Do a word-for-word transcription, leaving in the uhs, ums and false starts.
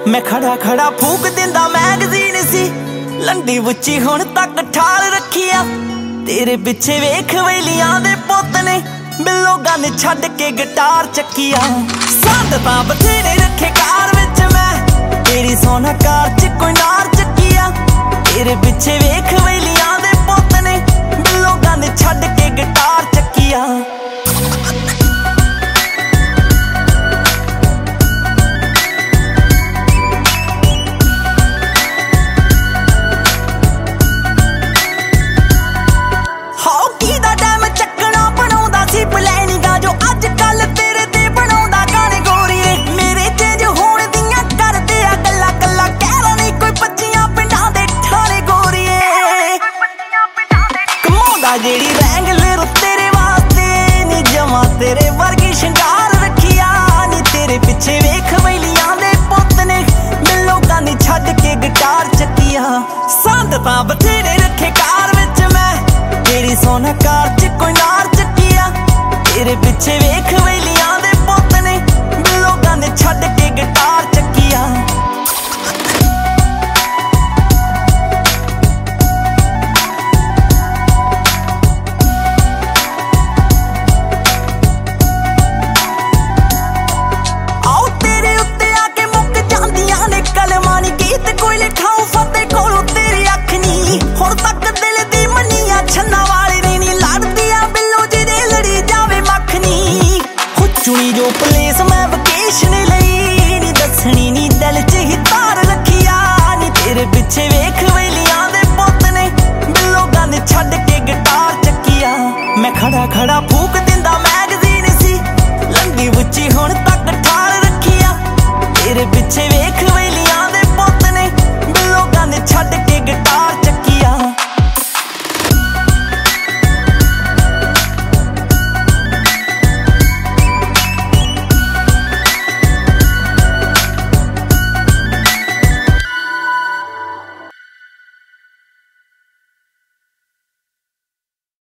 मैं खड़ा खड़ा फूक दिंदा मैगजीन सी लंडी बुच्ची हुण तक ठाल रखिया। तेरे पिछे वेख वेलियां दे पुत्त ने बिल्लो गन छड्ड के गिटार चक्किया। संद तां बथेरे रखे कार विच मैं तेरी सोना कार च कोई नार चक्किया। तेरे पिछे वेख वेलियां दे पुत्त ने बिल्लो गन छड्ड के गिटार चक्किया। जेड़ी रैंगलर तेरे वास्ते नी जमा तेरे वर्गी शंगार रखिया। नी तेरे पिछे वेख वेलियां दे पुत्त ने बिल्लो गानी छड्ड के गिटार चक्किया। संद तां बथेरे रखे कार विच मैं तेरी सोना कार च कोई नार चक्किया। तेरे पिछे वेख वेलियां दे पुत्त ने बिल्लो गानी छड्ड के गिटार